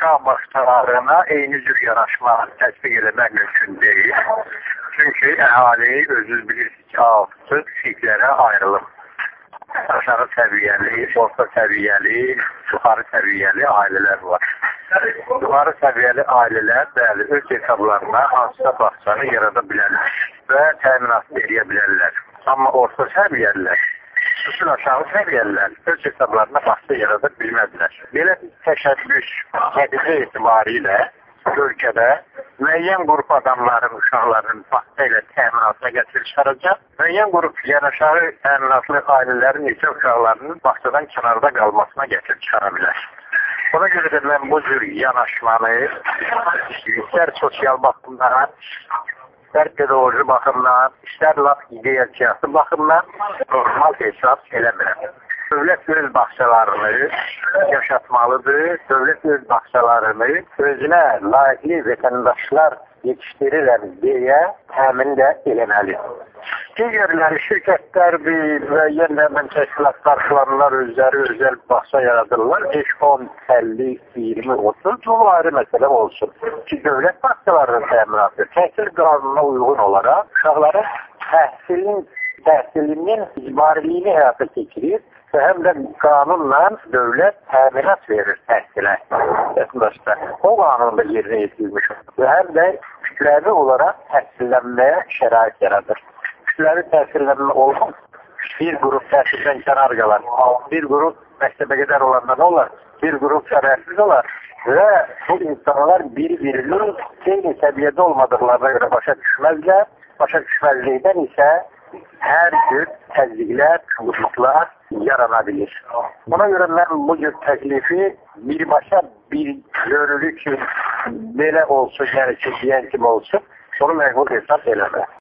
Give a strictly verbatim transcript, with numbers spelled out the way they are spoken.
uşaq başçalarına eyni cür yanaşma tətbiq eləmək mümkün deyil. Çünki əhali özünüz bilirsiniz ki, altı siniflərə ayrılıb. Aşağı səviyyəli, orta səviyyəli, yuxarı səviyyəli ailələr var. Yuxarı səviyyəli ailələr bəli, öz hesablarına hansısa bağçanı yarada bilərlər və təminat edə bilərlər. Amma orta səviyyəlilər, bütün aşağı səviyyəlilər öz hesablarına bağça yarada bilmədilər. Belə təşəbbüs nəticə etibarilə ölkədə müəyyən qrup adamların, uşaqların bağça ilə təminatına gətirib çıxaracaq, müəyyən qrup yanaşağı təminatlı ailələrin isə uşaqlarının bağçadan kənarda qalmasına gətirib çıxara bilər. Ona görə də mən bu cür yanaşmanı istər sosial baxımdan, istər pedagojik baxımdan, istər laf ideya siyasi baxımdan normal hesab eləmirəm. Dövlət öz bağçalarını yaşatmalıdır, dövlət öz bağçalarını özünə layiqli vətəndaşlar yetişdirirəm deyə təmin də eləməlidir. Digərləri şirkətlərdir, müəyyən həmən təşkilatlar filanlar özləri özəl bağça yaradırlar. beş, on, əlli, iyirmi, otuz bu ayrı məsələ olsun. Ki, dövlət bağçalarının təminatı təhsil qanununa uyğun olaraq uşaqların təhsilin, təhsilinin icbariliyini həyata keçirir və həm də qanunla dövlət təminat verir təhsilə. O qanunda yerinə yetirilmiş və həm də kütləvi olaraq təhsillənməyə şərait yaradır. Kütləvi təhsillənmə olmaz. Bir qrup təhsildən kənar qalar, bir qrup məktəbə qədər olanda nə olar, bir qrup səbərsiz olar və bu insanlar bir-birinin eyni səviyyədə olmadıqlarına görə başa düşməzlər. Başa düşməzlikdən isə hər cür təzyiqlər, çubuqluqlar yarana bilir. Ona görə mən bu cür təklifi birbaşa bir görülü ki, belə olsun, yəni ki, deyən kimi olsun, onu məqbul hesab eləmə.